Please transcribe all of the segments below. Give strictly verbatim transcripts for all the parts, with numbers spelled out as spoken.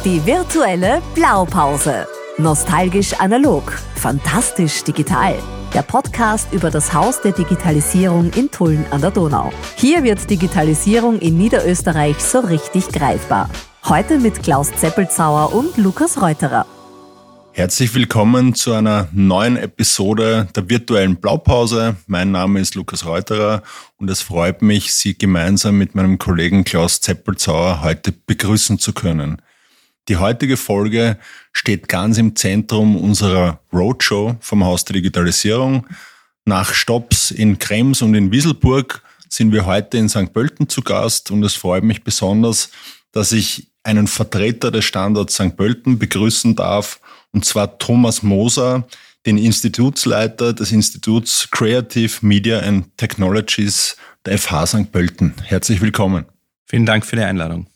Die virtuelle Blaupause. Nostalgisch analog, fantastisch digital. Der Podcast über das Haus der Digitalisierung in Tulln an der Donau. Hier wird Digitalisierung in Niederösterreich so richtig greifbar. Heute mit Klaus Zeppelzauer und Lukas Reuterer. Herzlich willkommen zu einer neuen Episode der virtuellen Blaupause. Mein Name ist Lukas Reuterer und es freut mich, Sie gemeinsam mit meinem Kollegen Klaus Zeppelzauer heute begrüßen zu können. Die heutige Folge steht ganz im Zentrum unserer Roadshow vom Haus der Digitalisierung. Nach Stopps in Krems und in Wieselburg sind wir heute in Sankt Pölten zu Gast und es freut mich besonders, dass ich einen Vertreter des Standorts Sankt Pölten begrüßen darf, und zwar Thomas Moser, den Institutsleiter des Instituts Creative Media and Technologies der F H Sankt Pölten. Herzlich willkommen. Vielen Dank für die Einladung.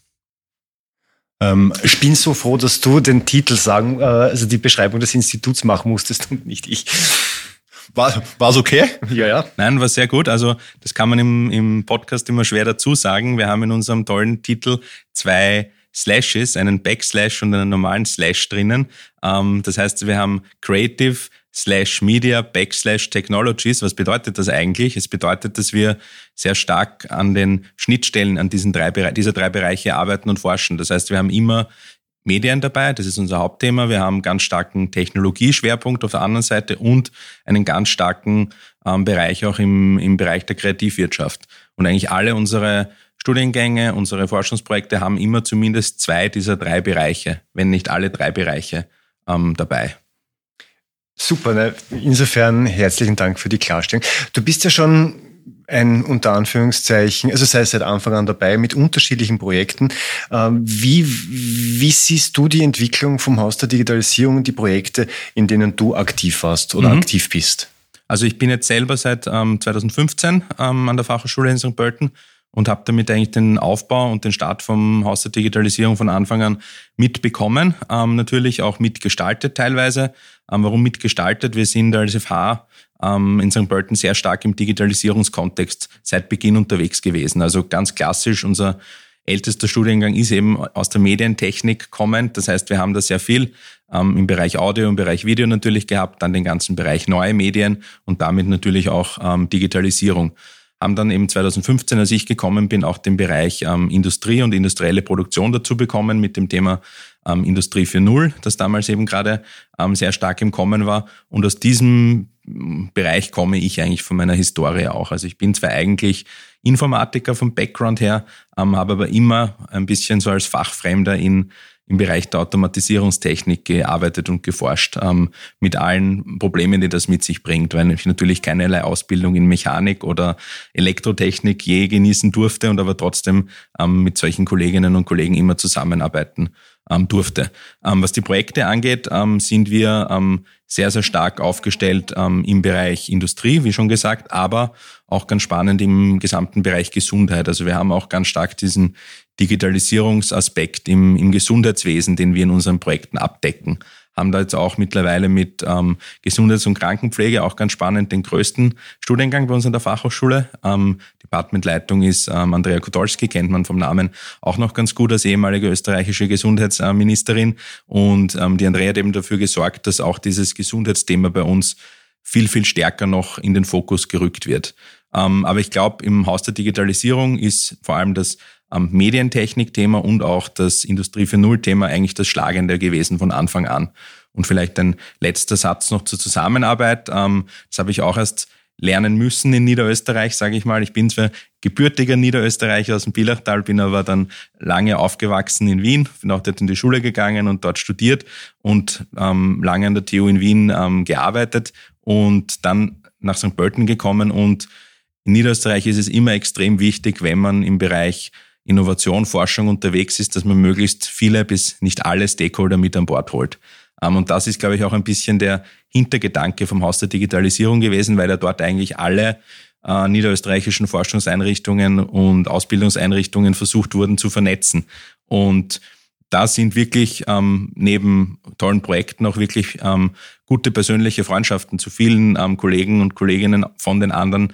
Ähm, ich bin so froh, dass du den Titel sagen, äh, also die Beschreibung des Instituts machen musstest und nicht ich. War war's okay? Ja, ja. Nein, war sehr gut. Also das kann man im, im Podcast immer schwer dazu sagen. Wir haben in unserem tollen Titel zwei Slashes, einen Backslash und einen normalen Slash drinnen. Ähm, das heißt, wir haben Creative slash Media Backslash Technologies. Was bedeutet das eigentlich? Es bedeutet, dass wir sehr stark an den Schnittstellen an diesen drei, dieser drei Bereiche arbeiten und forschen. Das heißt, wir haben immer Medien dabei, das ist unser Hauptthema. Wir haben einen ganz starken Technologieschwerpunkt auf der anderen Seite und einen ganz starken ähm, Bereich auch im, im Bereich der Kreativwirtschaft. Und eigentlich alle unsere Studiengänge, unsere Forschungsprojekte haben immer zumindest zwei dieser drei Bereiche, wenn nicht alle drei Bereiche ähm, dabei. Super, ne? Insofern herzlichen Dank für die Klarstellung. Du bist ja schon ein, unter Anführungszeichen, also sei seit Anfang an dabei mit unterschiedlichen Projekten. Wie, wie siehst du die Entwicklung vom Haus der Digitalisierung, die Projekte, in denen du aktiv warst oder mhm. aktiv bist? Also ich bin jetzt selber seit ähm, zweitausendfünfzehn ähm, an der Fachhochschule in Sankt Pölten und habe damit eigentlich den Aufbau und den Start vom Haus der Digitalisierung von Anfang an mitbekommen, ähm, natürlich auch mitgestaltet teilweise. Ähm, warum mitgestaltet? Wir sind als F H ähm, in Sankt Pölten sehr stark im Digitalisierungskontext seit Beginn unterwegs gewesen. Also ganz klassisch, unser ältester Studiengang ist eben aus der Medientechnik kommend. Das heißt, wir haben da sehr viel ähm, im Bereich Audio, im Bereich Video natürlich gehabt, dann den ganzen Bereich neue Medien und damit natürlich auch ähm, Digitalisierung. Haben dann eben zweitausendfünfzehn, als ich gekommen bin, auch den Bereich ähm, Industrie und industrielle Produktion dazu bekommen mit dem Thema ähm, Industrie vier Punkt null, das damals eben gerade ähm, sehr stark im Kommen war. Und aus diesem Bereich komme ich eigentlich von meiner Historie auch. Also ich bin zwar eigentlich Informatiker vom Background her, ähm, habe aber immer ein bisschen so als Fachfremder in im Bereich der Automatisierungstechnik gearbeitet und geforscht, ähm, mit allen Problemen, die das mit sich bringt, weil ich natürlich keinerlei Ausbildung in Mechanik oder Elektrotechnik je genießen durfte und aber trotzdem ähm, mit solchen Kolleginnen und Kollegen immer zusammenarbeiten ähm, durfte. Ähm, was die Projekte angeht, ähm, sind wir ähm, sehr, sehr stark aufgestellt ähm, im Bereich Industrie, wie schon gesagt, aber auch ganz spannend im gesamten Bereich Gesundheit. Also wir haben auch ganz stark diesen Digitalisierungsaspekt im, im Gesundheitswesen, den wir in unseren Projekten abdecken. Haben da jetzt auch mittlerweile mit ähm, Gesundheits- und Krankenpflege auch ganz spannend den größten Studiengang bei uns an der Fachhochschule. Ähm, Departmentleitung ist ähm, Andrea Kotolski, kennt man vom Namen auch noch ganz gut als ehemalige österreichische Gesundheitsministerin. Und ähm, die Andrea hat eben dafür gesorgt, dass auch dieses Gesundheitsthema bei uns viel, viel stärker noch in den Fokus gerückt wird. Ähm, aber ich glaube, im Haus der Digitalisierung ist vor allem das ähm, Medientechnik-Thema und auch das Industrie vier Punkt null-Thema eigentlich das Schlagende gewesen von Anfang an. Und vielleicht ein letzter Satz noch zur Zusammenarbeit. Ähm, das habe ich auch erst lernen müssen in Niederösterreich, sage ich mal. Ich bin zwar gebürtiger Niederösterreicher aus dem Villachtal, bin aber dann lange aufgewachsen in Wien, bin auch dort in die Schule gegangen und dort studiert und ähm, lange an der T U in Wien ähm, gearbeitet und dann nach Sankt Pölten gekommen. Und in Niederösterreich ist es immer extrem wichtig, wenn man im Bereich Innovation, Forschung unterwegs ist, dass man möglichst viele bis nicht alle Stakeholder mit an Bord holt. Und das ist, glaube ich, auch ein bisschen der Hintergedanke vom Haus der Digitalisierung gewesen, weil ja dort eigentlich alle äh, niederösterreichischen Forschungseinrichtungen und Ausbildungseinrichtungen versucht wurden zu vernetzen. Und da sind wirklich ähm, neben tollen Projekten auch wirklich ähm, gute persönliche Freundschaften zu vielen ähm, Kollegen und Kolleginnen von den anderen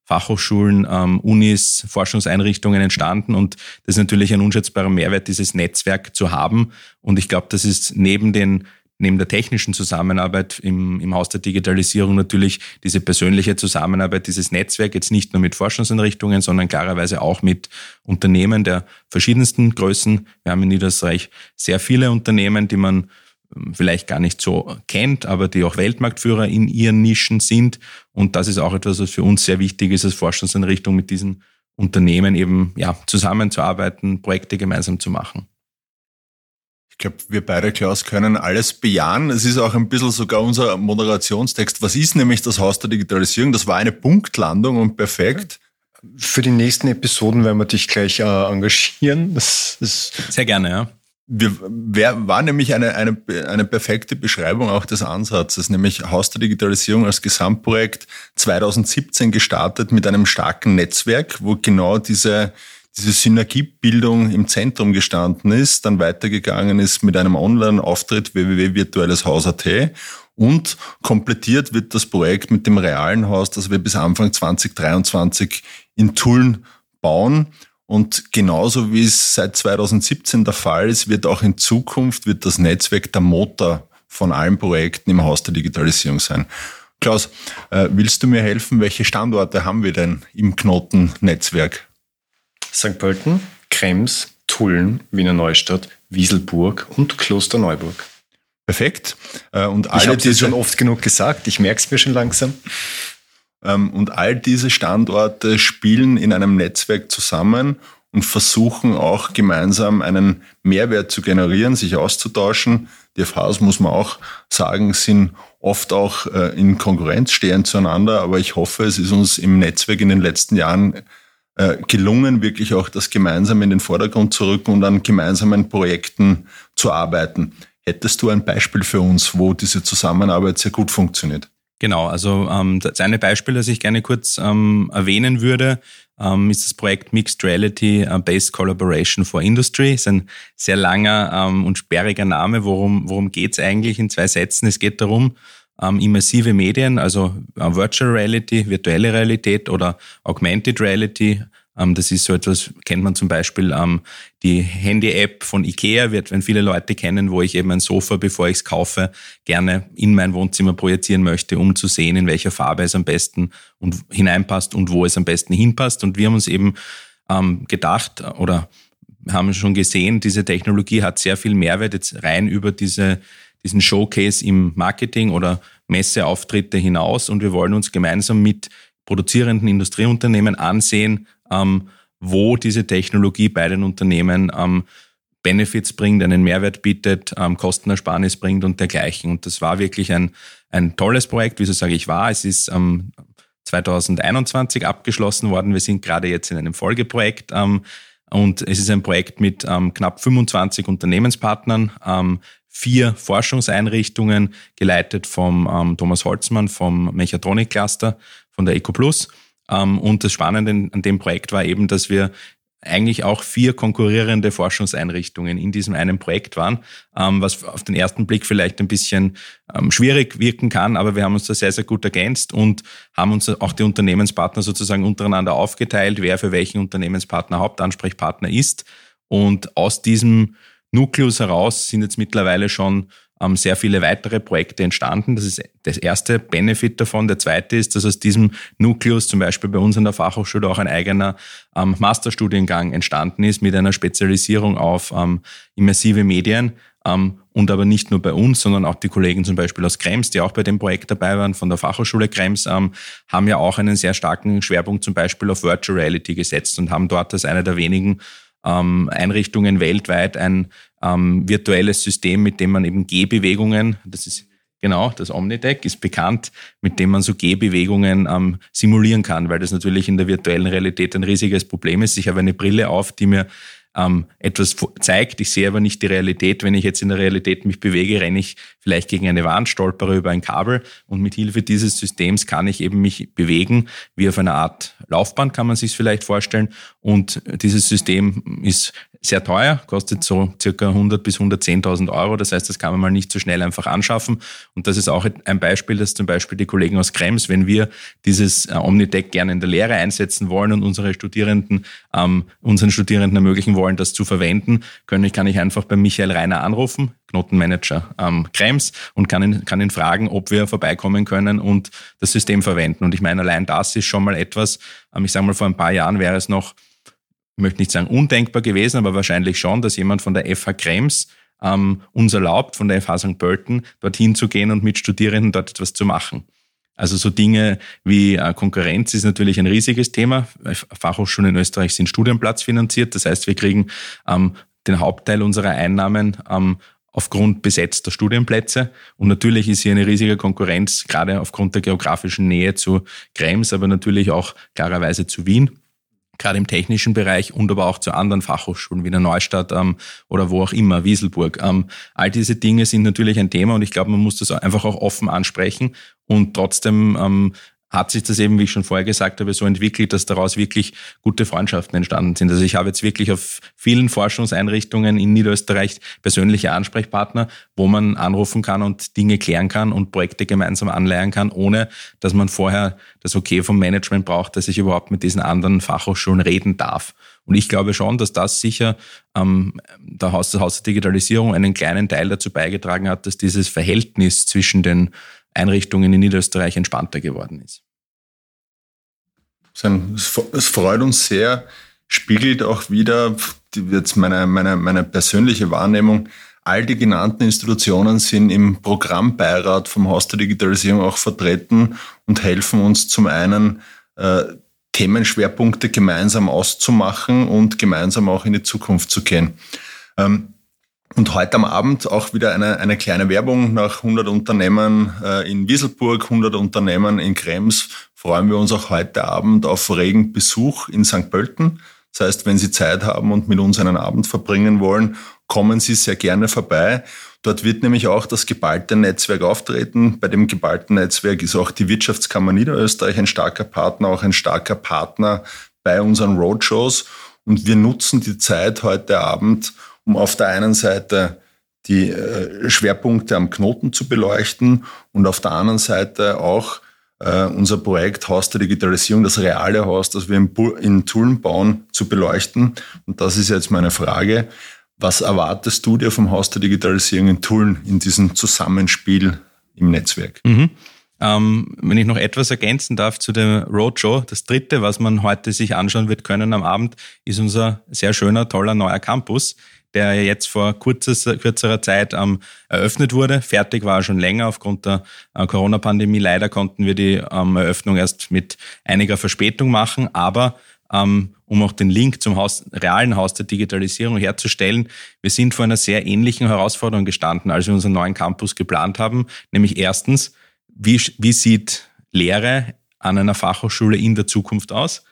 Fachhochschulen, ähm, Unis, Forschungseinrichtungen entstanden und das ist natürlich ein unschätzbarer Mehrwert, dieses Netzwerk zu haben. Und ich glaube, das ist neben den neben der technischen Zusammenarbeit im, im Haus der Digitalisierung natürlich diese persönliche Zusammenarbeit, dieses Netzwerk jetzt nicht nur mit Forschungseinrichtungen, sondern klarerweise auch mit Unternehmen der verschiedensten Größen. Wir haben in Niederösterreich sehr viele Unternehmen, die man vielleicht gar nicht so kennt, aber die auch Weltmarktführer in ihren Nischen sind. Und das ist auch etwas, was für uns sehr wichtig ist, als Forschungseinrichtung mit diesen Unternehmen eben ja zusammenzuarbeiten, Projekte gemeinsam zu machen. Ich glaube, wir beide, Klaus, können alles bejahen. Es ist auch ein bisschen sogar unser Moderationstext. Was ist nämlich das Haus der Digitalisierung? Das war eine Punktlandung und perfekt. Für die nächsten Episoden werden wir dich gleich äh, engagieren. Das ist sehr gerne, ja. Wir, wer, war nämlich eine, eine, eine perfekte Beschreibung auch des Ansatzes, nämlich Haus der Digitalisierung als Gesamtprojekt zwanzig siebzehn gestartet mit einem starken Netzwerk, wo genau diese diese Synergiebildung im Zentrum gestanden ist, dann weitergegangen ist mit einem Online-Auftritt w w w punkt virtuelles haus punkt a t und komplettiert wird das Projekt mit dem realen Haus, das wir bis Anfang zwanzig dreiundzwanzig in Tulln bauen. Und genauso wie es seit zwanzig siebzehn der Fall ist, wird auch in Zukunft wird das Netzwerk der Motor von allen Projekten im Haus der Digitalisierung sein. Klaus, willst du mir helfen, welche Standorte haben wir denn im Knoten-Netzwerk? Sankt Pölten, Krems, Tulln, Wiener Neustadt, Wieselburg und Klosterneuburg. Perfekt. Und ich habe es schon oft genug gesagt, ich merke es mir schon langsam. Und all diese Standorte spielen in einem Netzwerk zusammen und versuchen auch gemeinsam einen Mehrwert zu generieren, sich auszutauschen. Die F Hs, muss man auch sagen, sind oft auch in Konkurrenz, stehen zueinander, aber ich hoffe, es ist uns im Netzwerk in den letzten Jahren gelungen, wirklich auch das gemeinsam in den Vordergrund zu rücken und an gemeinsamen Projekten zu arbeiten. Hättest du ein Beispiel für uns, wo diese Zusammenarbeit sehr gut funktioniert? Genau, also ähm, das eine Beispiel, das ich gerne kurz ähm, erwähnen würde, ähm, ist das Projekt Mixed Reality Based Collaboration for Industry. Das ist ein sehr langer ähm, und sperriger Name. Worum, worum geht es eigentlich in zwei Sätzen? Es geht darum, ähm, immersive Medien, also äh, Virtual Reality, virtuelle Realität oder Augmented Reality. Ähm, das ist so etwas, kennt man zum Beispiel ähm, die Handy-App von Ikea, wird, wenn viele Leute kennen, wo ich eben ein Sofa, bevor ich es kaufe, gerne in mein Wohnzimmer projizieren möchte, um zu sehen, in welcher Farbe es am besten und hineinpasst und wo es am besten hinpasst. Und wir haben uns eben ähm, gedacht oder haben schon gesehen, diese Technologie hat sehr viel Mehrwert jetzt rein über diese diesen Showcase im Marketing oder Messeauftritte hinaus und wir wollen uns gemeinsam mit produzierenden Industrieunternehmen ansehen, ähm, wo diese Technologie bei den Unternehmen ähm, Benefits bringt, einen Mehrwert bietet, ähm, Kostenersparnis bringt und dergleichen. Und das war wirklich ein ein tolles Projekt, wieso sage ich war. Es ist ähm, zwanzig einundzwanzig abgeschlossen worden. Wir sind gerade jetzt in einem Folgeprojekt ähm, und es ist ein Projekt mit ähm, knapp fünfundzwanzig Unternehmenspartnern, ähm, vier Forschungseinrichtungen, geleitet vom ähm, Thomas Holzmann vom Mechatronik Cluster, von der EcoPlus. Ähm, und das Spannende an dem Projekt war eben, dass wir eigentlich auch vier konkurrierende Forschungseinrichtungen in diesem einen Projekt waren, ähm, was auf den ersten Blick vielleicht ein bisschen ähm, schwierig wirken kann, aber wir haben uns da sehr, sehr gut ergänzt und haben uns auch die Unternehmenspartner sozusagen untereinander aufgeteilt, wer für welchen Unternehmenspartner Hauptansprechpartner ist. Und aus diesem Nukleus heraus sind jetzt mittlerweile schon ähm, sehr viele weitere Projekte entstanden. Das ist das erste Benefit davon. Der zweite ist, dass aus diesem Nukleus zum Beispiel bei uns an der Fachhochschule auch ein eigener ähm, Masterstudiengang entstanden ist mit einer Spezialisierung auf ähm, immersive Medien. Ähm, und aber nicht nur bei uns, sondern auch die Kollegen zum Beispiel aus Krems, die auch bei dem Projekt dabei waren, von der Fachhochschule Krems, ähm, haben ja auch einen sehr starken Schwerpunkt zum Beispiel auf Virtual Reality gesetzt und haben dort als eine der wenigen Ähm, Einrichtungen weltweit ein ähm, virtuelles System, mit dem man eben Gehbewegungen, das ist genau, das Omnideck ist bekannt, mit dem man so Gehbewegungen ähm, simulieren kann, weil das natürlich in der virtuellen Realität ein riesiges Problem ist. Ich habe eine Brille auf, die mir ähm, etwas zeigt. Ich sehe aber nicht die Realität. Wenn ich jetzt in der Realität mich bewege, renne ich vielleicht gegen eine Wand, stolpere über ein Kabel und mit Hilfe dieses Systems kann ich eben mich bewegen, wie auf einer Art Laufband, kann man sich vielleicht vorstellen. Und dieses System ist sehr teuer, kostet so circa hundert bis hundertzehntausend Euro. Das heißt, das kann man mal nicht so schnell einfach anschaffen. Und das ist auch ein Beispiel, dass zum Beispiel die Kollegen aus Krems, wenn wir dieses Omnitec gerne in der Lehre einsetzen wollen und unsere Studierenden, ähm, unseren Studierenden ermöglichen wollen, das zu verwenden, können, kann ich einfach bei Michael Reiner anrufen, Knotenmanager ähm, Krems, und kann ihn, kann ihn fragen, ob wir vorbeikommen können und das System verwenden. Und ich meine, allein das ist schon mal etwas, ähm, ich sage mal, vor ein paar Jahren wäre es noch, ich möchte nicht sagen undenkbar gewesen, aber wahrscheinlich schon, dass jemand von der F H Krems ähm, uns erlaubt, von der F H Sankt Pölten dorthin zu gehen und mit Studierenden dort etwas zu machen. Also so Dinge wie äh, Konkurrenz ist natürlich ein riesiges Thema. Fachhochschulen in Österreich sind studienplatzfinanziert. Das heißt, wir kriegen ähm, den Hauptteil unserer Einnahmen ähm, aufgrund besetzter Studienplätze. Und natürlich ist hier eine riesige Konkurrenz, gerade aufgrund der geografischen Nähe zu Krems, aber natürlich auch klarerweise zu Wien, gerade im technischen Bereich und aber auch zu anderen Fachhochschulen wie der Neustadt ähm, oder wo auch immer, Wieselburg. Ähm, all diese Dinge sind natürlich ein Thema und ich glaube, man muss das einfach auch offen ansprechen und trotzdem ähm, hat sich das eben, wie ich schon vorher gesagt habe, so entwickelt, dass daraus wirklich gute Freundschaften entstanden sind. Also ich habe jetzt wirklich auf vielen Forschungseinrichtungen in Niederösterreich persönliche Ansprechpartner, wo man anrufen kann und Dinge klären kann und Projekte gemeinsam anleiern kann, ohne dass man vorher das Okay vom Management braucht, dass ich überhaupt mit diesen anderen Fachhochschulen reden darf. Und ich glaube schon, dass das sicher ähm, der Haus, das Haus der Digitalisierung einen kleinen Teil dazu beigetragen hat, dass dieses Verhältnis zwischen den Einrichtungen in Niederösterreich entspannter geworden ist. Es freut uns sehr, spiegelt auch wieder jetzt meine, meine, meine persönliche Wahrnehmung. All die genannten Institutionen sind im Programmbeirat vom Haus der Digitalisierung auch vertreten und helfen uns zum einen, äh, Themenschwerpunkte gemeinsam auszumachen und gemeinsam auch in die Zukunft zu gehen. Ähm, Und heute am Abend auch wieder eine, eine kleine Werbung nach hundert Unternehmen äh, in Wieselburg, hundert Unternehmen in Krems. Freuen wir uns auch heute Abend auf regen Besuch in Sankt Pölten. Das heißt, wenn Sie Zeit haben und mit uns einen Abend verbringen wollen, kommen Sie sehr gerne vorbei. Dort wird nämlich auch das geballte Netzwerk auftreten. Bei dem geballten Netzwerk ist auch die Wirtschaftskammer Niederösterreich ein starker Partner, auch ein starker Partner bei unseren Roadshows. Und wir nutzen die Zeit heute Abend, um auf der einen Seite die äh, Schwerpunkte am Knoten zu beleuchten und auf der anderen Seite auch äh, unser Projekt Haus der Digitalisierung, das reale Haus, das wir in, in Tulln bauen, zu beleuchten. Und das ist jetzt meine Frage. Was erwartest du dir vom Haus der Digitalisierung in Tulln in diesem Zusammenspiel im Netzwerk? Mhm. Ähm, wenn ich noch etwas ergänzen darf zu der Roadshow, das dritte, was man heute sich anschauen wird können am Abend, ist unser sehr schöner, toller neuer Campus, der jetzt vor kurzer, kürzerer Zeit ähm, eröffnet wurde. Fertig war er schon länger. Aufgrund der äh, Corona-Pandemie leider konnten wir die ähm, Eröffnung erst mit einiger Verspätung machen. Aber ähm, um auch den Link zum Haus, realen Haus der Digitalisierung herzustellen, wir sind vor einer sehr ähnlichen Herausforderung gestanden, als wir unseren neuen Campus geplant haben. Nämlich erstens, wie, wie sieht Lehre an einer Fachhochschule in der Zukunft aus?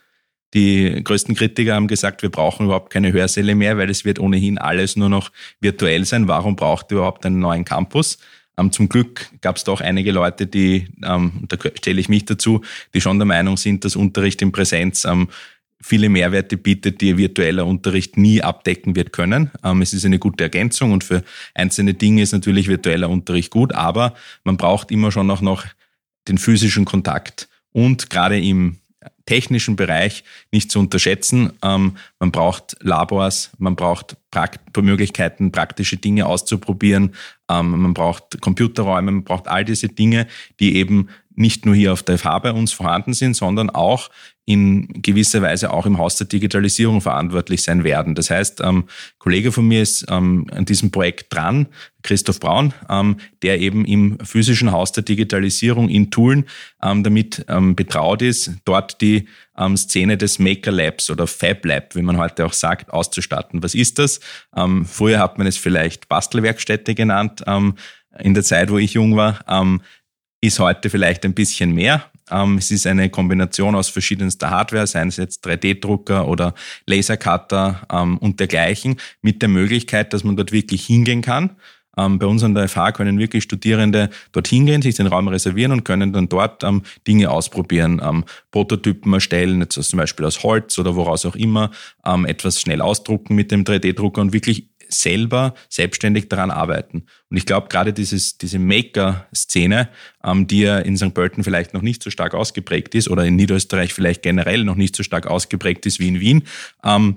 Die größten Kritiker haben gesagt, wir brauchen überhaupt keine Hörsäle mehr, weil es wird ohnehin alles nur noch virtuell sein. Warum braucht ihr überhaupt einen neuen Campus? Ähm, zum Glück gab es doch einige Leute, die, ähm, da stelle ich mich dazu, die schon der Meinung sind, dass Unterricht in Präsenz ähm, viele Mehrwerte bietet, die virtueller Unterricht nie abdecken wird können. Ähm, es ist eine gute Ergänzung und für einzelne Dinge ist natürlich virtueller Unterricht gut, aber man braucht immer schon auch noch den physischen Kontakt und gerade im technischen Bereich nicht zu unterschätzen. Ähm, man braucht Labors, man braucht Prakt- Möglichkeiten, praktische Dinge auszuprobieren, ähm, man braucht Computerräume, man braucht all diese Dinge, die eben nicht nur hier auf der F H bei uns vorhanden sind, sondern auch in gewisser Weise auch im Haus der Digitalisierung verantwortlich sein werden. Das heißt, ähm, ein Kollege von mir ist ähm, an diesem Projekt dran, Christoph Braun, ähm, der eben im physischen Haus der Digitalisierung in Tulln ähm, damit ähm, betraut ist, dort die ähm, Szene des Maker Labs oder Fab Lab, wie man heute auch sagt, auszustatten. Was ist das? Ähm, früher hat man es vielleicht Bastelwerkstätte genannt, ähm, in der Zeit, wo ich jung war. Ähm, ist heute vielleicht ein bisschen mehr. Ähm, es ist eine Kombination aus verschiedenster Hardware, seien es jetzt drei D-Drucker oder Lasercutter ähm, und dergleichen, mit der Möglichkeit, dass man dort wirklich hingehen kann. Ähm, bei uns an der F H können wirklich Studierende dorthin gehen, sich den Raum reservieren und können dann dort ähm, Dinge ausprobieren, ähm, Prototypen erstellen, jetzt zum Beispiel aus Holz oder woraus auch immer, ähm, etwas schnell ausdrucken mit dem drei D-Drucker und wirklich selber selbstständig daran arbeiten. Und ich glaube, gerade dieses, diese Maker-Szene, ähm, die ja in Sankt Pölten vielleicht noch nicht so stark ausgeprägt ist oder in Niederösterreich vielleicht generell noch nicht so stark ausgeprägt ist wie in Wien, ähm,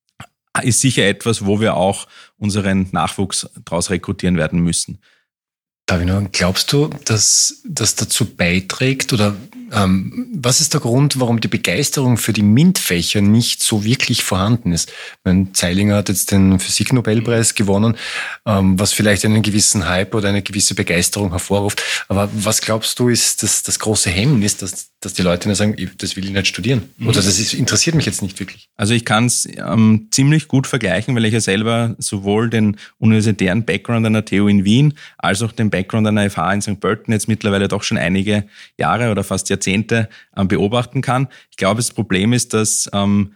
ist sicher etwas, wo wir auch unseren Nachwuchs daraus rekrutieren werden müssen. Darf ich noch, glaubst du, dass das dazu beiträgt oder ähm, was ist der Grund, warum die Begeisterung für die MINT-Fächer nicht so wirklich vorhanden ist? Mein Zeilinger hat jetzt den Physiknobelpreis gewonnen, ähm, was vielleicht einen gewissen Hype oder eine gewisse Begeisterung hervorruft. Aber was glaubst du, ist das, das große Hemmnis, dass, dass die Leute dann sagen, das will ich nicht studieren oder das ist, interessiert mich jetzt nicht wirklich? Also ich kann es ähm, ziemlich gut vergleichen, weil ich ja selber sowohl den universitären Background an der T U in Wien als auch den Background an der F H in Sankt Pölten jetzt mittlerweile doch schon einige Jahre oder fast Jahrzehnte ähm, beobachten kann. Ich glaube, das Problem ist, dass ähm,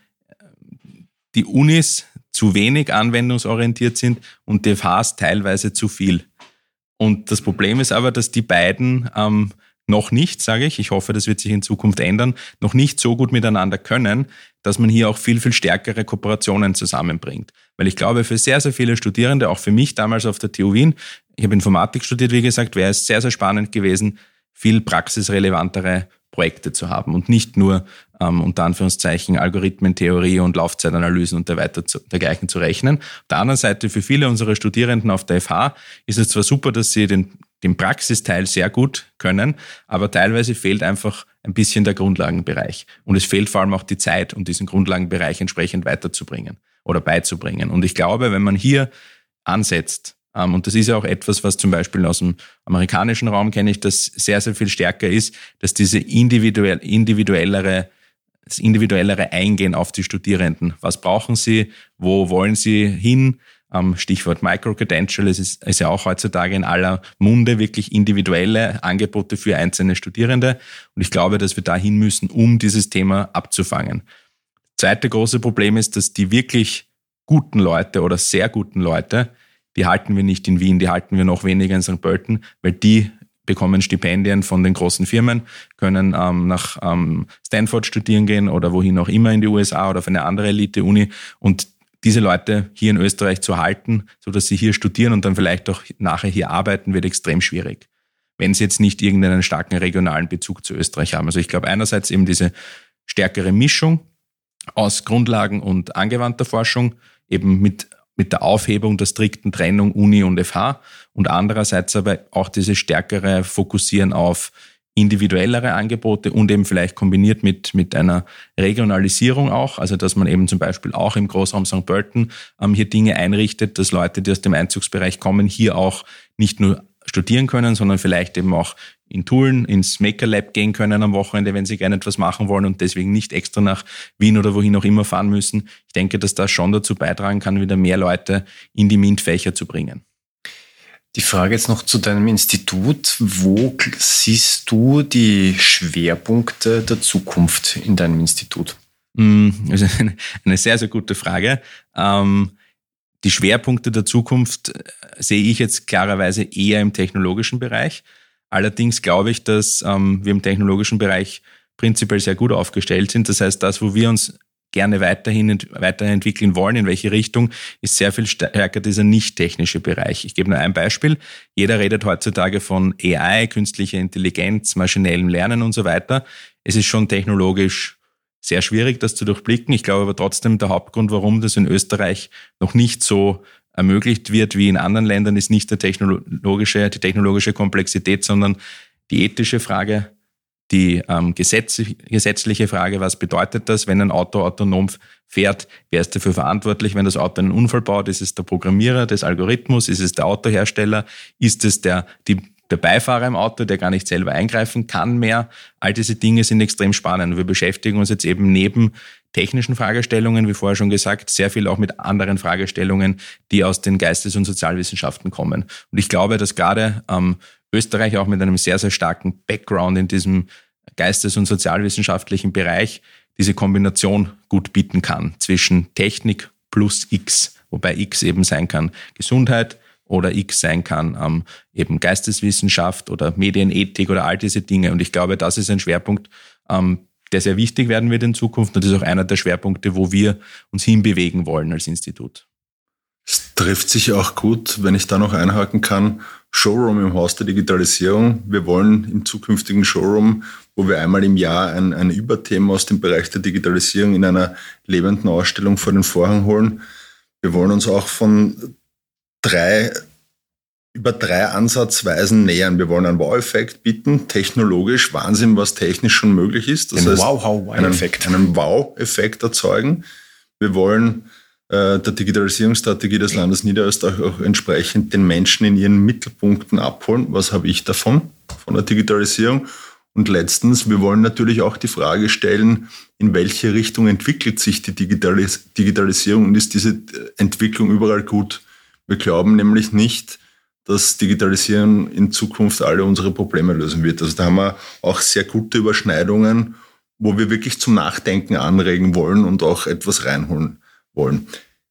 die Unis zu wenig anwendungsorientiert sind und die F Hs teilweise zu viel. Und das Problem ist aber, dass die beiden ähm, noch nicht, sage ich, ich hoffe, das wird sich in Zukunft ändern, noch nicht so gut miteinander können, dass man hier auch viel, viel stärkere Kooperationen zusammenbringt. Weil ich glaube, für sehr, sehr viele Studierende, auch für mich damals auf der T U Wien, ich habe Informatik studiert, wie gesagt, wäre es sehr, sehr spannend gewesen, viel praxisrelevantere Projekte zu haben und nicht nur ähm, unter Anführungszeichen Algorithmentheorie und Laufzeitanalysen und derweiter zu, dergleichen zu rechnen. Auf der anderen Seite, für viele unserer Studierenden auf der F H ist es zwar super, dass sie den, den Praxisteil sehr gut können, aber teilweise fehlt einfach ein bisschen der Grundlagenbereich. Und es fehlt vor allem auch die Zeit, um diesen Grundlagenbereich entsprechend weiterzubringen oder beizubringen. Und ich glaube, wenn man hier ansetzt, und das ist ja auch etwas, was zum Beispiel aus dem amerikanischen Raum kenne ich, das sehr, sehr viel stärker ist, dass diese individuell, individuellere, das individuellere Eingehen auf die Studierenden. Was brauchen sie? Wo wollen sie hin? Stichwort Micro-Credential, es ist, ist ja auch heutzutage in aller Munde wirklich individuelle Angebote für einzelne Studierende. Und ich glaube, dass wir da hin müssen, um dieses Thema abzufangen. Das zweite große Problem ist, dass die wirklich guten Leute oder sehr guten Leute, die halten wir nicht in Wien, die halten wir noch weniger in Sankt Pölten, weil die bekommen Stipendien von den großen Firmen, können ähm, nach ähm, Stanford studieren gehen oder wohin auch immer in die U S A oder auf eine andere Elite-Uni. Und diese Leute hier in Österreich zu halten, sodass sie hier studieren und dann vielleicht auch nachher hier arbeiten, wird extrem schwierig, wenn sie jetzt nicht irgendeinen starken regionalen Bezug zu Österreich haben. Also ich glaube einerseits eben diese stärkere Mischung aus Grundlagen und angewandter Forschung, eben mit mit der Aufhebung der strikten Trennung Uni und F H und andererseits aber auch dieses stärkere Fokussieren auf individuellere Angebote und eben vielleicht kombiniert mit mit einer Regionalisierung auch, also dass man eben zum Beispiel auch im Großraum Sankt Pölten ähm, hier Dinge einrichtet, dass Leute, die aus dem Einzugsbereich kommen, hier auch nicht nur studieren können, sondern vielleicht eben auch in Tulln ins Maker Lab gehen können am Wochenende, wenn sie gerne etwas machen wollen und deswegen nicht extra nach Wien oder wohin auch immer fahren müssen. Ich denke, dass das schon dazu beitragen kann, wieder mehr Leute in die MINT-Fächer zu bringen. Die Frage jetzt noch zu deinem Institut. Wo siehst du die Schwerpunkte der Zukunft in deinem Institut? Das ist eine sehr, sehr gute Frage. Die Schwerpunkte der Zukunft sehe ich jetzt klarerweise eher im technologischen Bereich. Allerdings glaube ich, dass ähm, wir im technologischen Bereich prinzipiell sehr gut aufgestellt sind. Das heißt, das, wo wir uns gerne weiterhin weiterentwickeln wollen, in welche Richtung, ist sehr viel stärker dieser nicht-technische Bereich. Ich gebe nur ein Beispiel. Jeder redet heutzutage von A I, künstlicher Intelligenz, maschinellem Lernen und so weiter. Es ist schon technologisch sehr schwierig, das zu durchblicken. Ich glaube aber trotzdem, der Hauptgrund, warum das in Österreich noch nicht so ermöglicht wird wie in anderen Ländern, ist nicht der technologische, die technologische Komplexität, sondern die ethische Frage, die ähm, Gesetz, gesetzliche Frage, was bedeutet das, wenn ein Auto autonom fährt, wer ist dafür verantwortlich, wenn das Auto einen Unfall baut, ist es der Programmierer des Algorithmus, ist es der Autohersteller, ist es der, die, der Beifahrer im Auto, der gar nicht selber eingreifen kann mehr. All diese Dinge sind extrem spannend. Wir beschäftigen uns jetzt eben neben technischen Fragestellungen, wie vorher schon gesagt, sehr viel auch mit anderen Fragestellungen, die aus den Geistes- und Sozialwissenschaften kommen. Und ich glaube, dass gerade ähm, Österreich auch mit einem sehr, sehr starken Background in diesem geistes- und sozialwissenschaftlichen Bereich diese Kombination gut bieten kann zwischen Technik plus X, wobei X eben sein kann Gesundheit oder X sein kann ähm, eben Geisteswissenschaft oder Medienethik oder all diese Dinge. Und ich glaube, das ist ein Schwerpunkt, ähm, der sehr wichtig werden wird in Zukunft. Und das ist auch einer der Schwerpunkte, wo wir uns hinbewegen wollen als Institut. Es trifft sich auch gut, wenn ich da noch einhaken kann, Showroom im Haus der Digitalisierung. Wir wollen im zukünftigen Showroom, wo wir einmal im Jahr ein, ein Überthema aus dem Bereich der Digitalisierung in einer lebenden Ausstellung vor den Vorhang holen. Wir wollen uns auch von drei, über drei Ansatzweisen nähern. Wir wollen einen Wow-Effekt bieten, technologisch Wahnsinn, was technisch schon möglich ist. Das heißt, Wow-Wow-Wow-Effekt. Einen, einen Wow-Effekt erzeugen. Wir wollen der Digitalisierungsstrategie des Landes Niederösterreich auch entsprechend den Menschen in ihren Mittelpunkten abholen. Was habe ich davon, von der Digitalisierung? Und letztens, wir wollen natürlich auch die Frage stellen, in welche Richtung entwickelt sich die Digitalis- Digitalisierung und ist diese Entwicklung überall gut? Wir glauben nämlich nicht, dass Digitalisierung in Zukunft alle unsere Probleme lösen wird. Also da haben wir auch sehr gute Überschneidungen, wo wir wirklich zum Nachdenken anregen wollen und auch etwas reinholen wollen.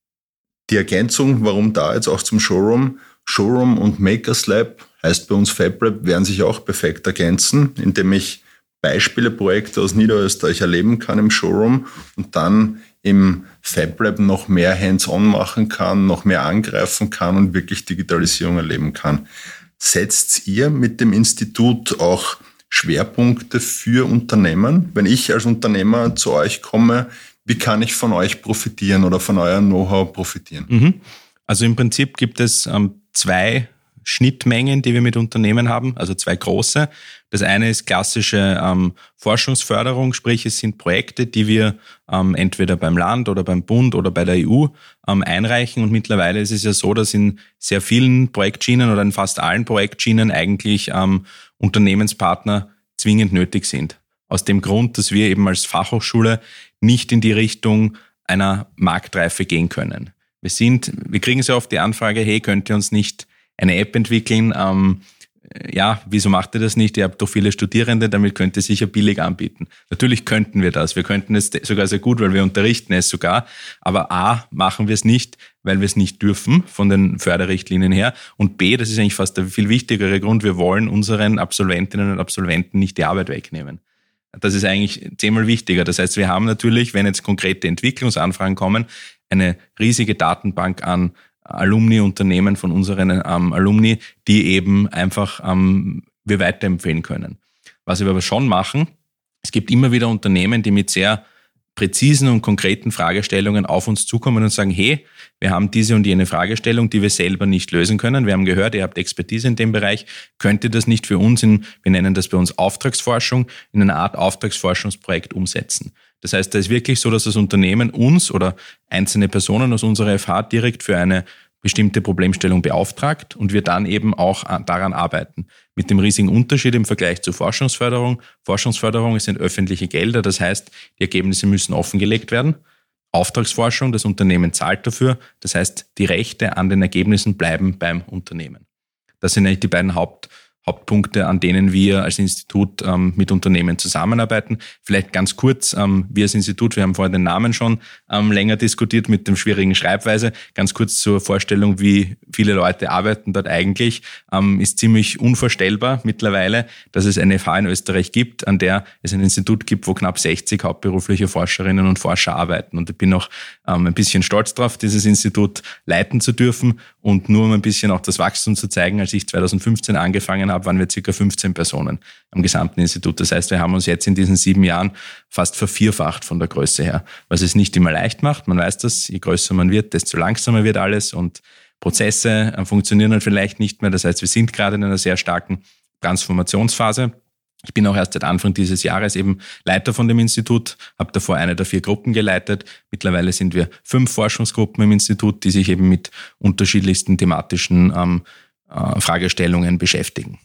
Die Ergänzung, warum da jetzt auch zum Showroom, Showroom und Makers Lab, heißt bei uns FabLab, werden sich auch perfekt ergänzen, indem ich Beispiele, Projekte aus Niederösterreich erleben kann im Showroom und dann im FabLab noch mehr hands-on machen kann, noch mehr angreifen kann und wirklich Digitalisierung erleben kann. Setzt ihr mit dem Institut auch Schwerpunkte für Unternehmen? Wenn ich als Unternehmer zu euch komme, wie kann ich von euch profitieren oder von eurem Know-how profitieren? Mhm. Also im Prinzip gibt es ähm, zwei Schnittmengen, die wir mit Unternehmen haben, also zwei große. Das eine ist klassische ähm, Forschungsförderung, sprich es sind Projekte, die wir ähm, entweder beim Land oder beim Bund oder bei der E U ähm, einreichen. Und mittlerweile ist es ja so, dass in sehr vielen Projektschienen oder in fast allen Projektschienen eigentlich ähm, Unternehmenspartner zwingend nötig sind. Aus dem Grund, dass wir eben als Fachhochschule nicht in die Richtung einer Marktreife gehen können. Wir sind, wir kriegen sehr oft die Anfrage, hey, könnt ihr uns nicht eine App entwickeln? Ähm, ja, wieso macht ihr das nicht? Ihr habt doch viele Studierende, damit könnt ihr sicher billig anbieten. Natürlich könnten wir das. Wir könnten es sogar sehr gut, weil wir unterrichten es sogar. Aber A, machen wir es nicht, weil wir es nicht dürfen von den Förderrichtlinien her. Und B, das ist eigentlich fast der viel wichtigere Grund, wir wollen unseren Absolventinnen und Absolventen nicht die Arbeit wegnehmen. Das ist eigentlich zehnmal wichtiger. Das heißt, wir haben natürlich, wenn jetzt konkrete Entwicklungsanfragen kommen, eine riesige Datenbank an Alumni-Unternehmen von unseren ähm, Alumni, die eben einfach ähm, wir weiterempfehlen können. Was wir aber schon machen, es gibt immer wieder Unternehmen, die mit sehr präzisen und konkreten Fragestellungen auf uns zukommen und sagen, hey, wir haben diese und jene Fragestellung, die wir selber nicht lösen können. Wir haben gehört, ihr habt Expertise in dem Bereich. Könnt ihr das nicht für uns in, wir nennen das bei uns Auftragsforschung, in einer Art Auftragsforschungsprojekt umsetzen? Das heißt, da ist wirklich so, dass das Unternehmen uns oder einzelne Personen aus unserer F H direkt für eine bestimmte Problemstellung beauftragt und wir dann eben auch daran arbeiten. Mit dem riesigen Unterschied im Vergleich zur Forschungsförderung. Forschungsförderung sind öffentliche Gelder, das heißt, die Ergebnisse müssen offengelegt werden. Auftragsforschung, das Unternehmen zahlt dafür, das heißt, die Rechte an den Ergebnissen bleiben beim Unternehmen. Das sind eigentlich die beiden Haupt Hauptpunkte, an denen wir als Institut ähm, mit Unternehmen zusammenarbeiten. Vielleicht ganz kurz, ähm, wir als Institut, wir haben vorher den Namen schon ähm, länger diskutiert mit dem schwierigen Schreibweise. Ganz kurz zur Vorstellung, wie viele Leute arbeiten dort eigentlich, ähm, ist ziemlich unvorstellbar mittlerweile, dass es eine F H in Österreich gibt, an der es ein Institut gibt, wo knapp sechzig hauptberufliche Forscherinnen und Forscher arbeiten. Und ich bin auch ähm, ein bisschen stolz drauf, dieses Institut leiten zu dürfen und nur um ein bisschen auch das Wachstum zu zeigen, als ich zweitausendfünfzehn angefangen habe, waren wir ca. fünfzehn Personen am gesamten Institut. Das heißt, wir haben uns jetzt in diesen sieben Jahren fast vervierfacht von der Größe her, was es nicht immer leicht macht. Man weiß das, je größer man wird, desto langsamer wird alles und Prozesse funktionieren dann vielleicht nicht mehr. Das heißt, wir sind gerade in einer sehr starken Transformationsphase. Ich bin auch erst seit Anfang dieses Jahres eben Leiter von dem Institut, habe davor eine der vier Gruppen geleitet. Mittlerweile sind wir fünf Forschungsgruppen im Institut, die sich eben mit unterschiedlichsten thematischen ähm, äh, Fragestellungen beschäftigen.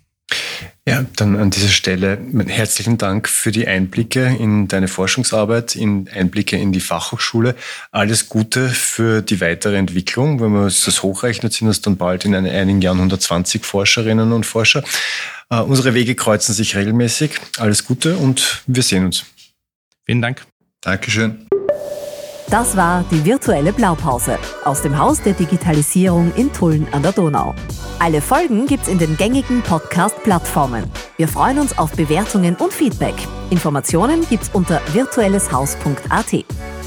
Ja, dann an dieser Stelle herzlichen Dank für die Einblicke in deine Forschungsarbeit, in Einblicke in die Fachhochschule. Alles Gute für die weitere Entwicklung. Wenn wir uns das hochrechnen, sind es dann bald in einigen Jahren hundertzwanzig Forscherinnen und Forscher. Uh, unsere Wege kreuzen sich regelmäßig. Alles Gute und wir sehen uns. Vielen Dank. Dankeschön. Das war die virtuelle Blaupause aus dem Haus der Digitalisierung in Tulln an der Donau. Alle Folgen gibt's in den gängigen Podcast-Plattformen. Wir freuen uns auf Bewertungen und Feedback. Informationen gibt's unter virtuelleshaus punkt a t.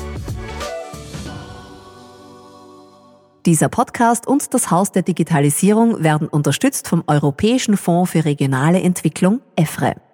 Dieser Podcast und das Haus der Digitalisierung werden unterstützt vom Europäischen Fonds für regionale Entwicklung, E F R E.